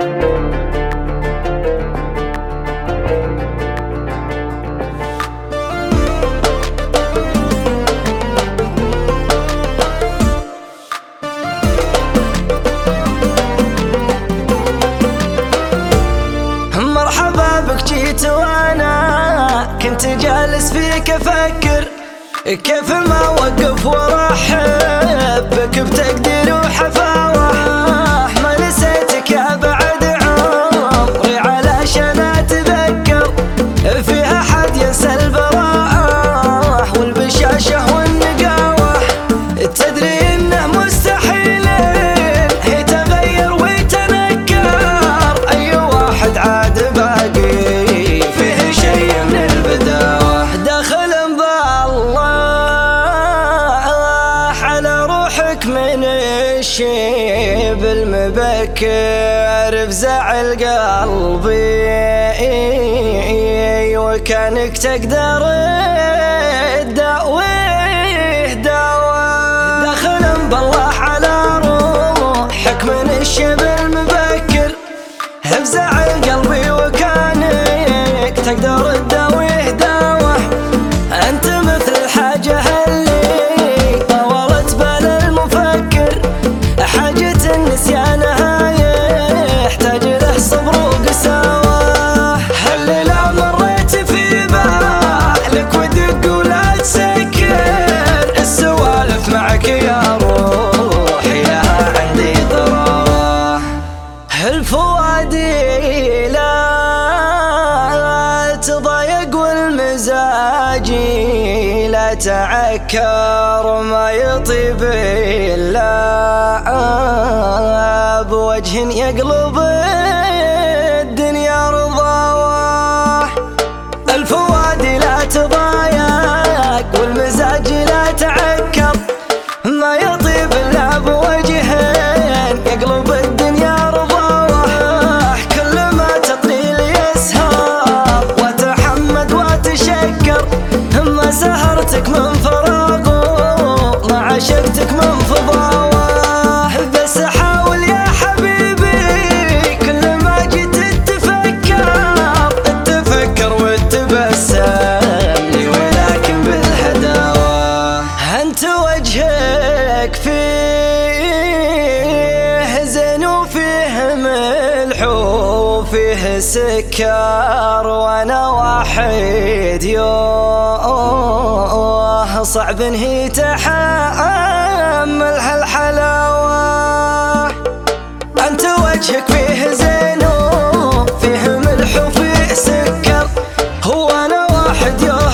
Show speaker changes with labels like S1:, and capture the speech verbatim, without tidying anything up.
S1: جيت وانا كنت جالس فيك افكر كيف ما وقف وارحب بك بتقدير وحفاوه. ما نسيتك يا بعد عمري علشان اتذكر فيها حد ينسى البراءه والبشاشه والنقاوه. تدري انه مستحيل يتغير ويتنكر اي واحد عاد باقي من الشيب المبكر بزعل قلبي وكانك تقدر تداويه دواء. دخل بالله على روحك من الشيب المبكر بزعل قلبي وكانك تقدر تداويه دواء. انت مثل الحاجة حاجة النسيانها يحتاج له صبر وقساوة. هالليلة مريت في بالك ودق ولا تسكر السوالف معك يا روحي لها عندي ضراوة. الفؤادي لا تضايق والمزاج لا تعكر ما يطيب إلا بوجه يقلب الدنيا رضاوة. الفؤاد لا تضايق والمزاج لا تعكر ما يطيب الا بوجه يقلب الدنيا رضاوة. كل ما تطيل يسهر وتحمد وتشكر ما سهرتك من فراغ ما عشقتك من فضاوة. بس حاول يا حبيبي كل ما جيت تتفكر تفكر وتبسم لي ولكن بالهداوة. انت وجهك فيه زين وفيه ملح وفيه سكر وانا واحد يوه صعب انهي تحمل هالحلاوة. انت وجهك فيه زين وفيه ملح وفيه سكر هو انا واحد يوم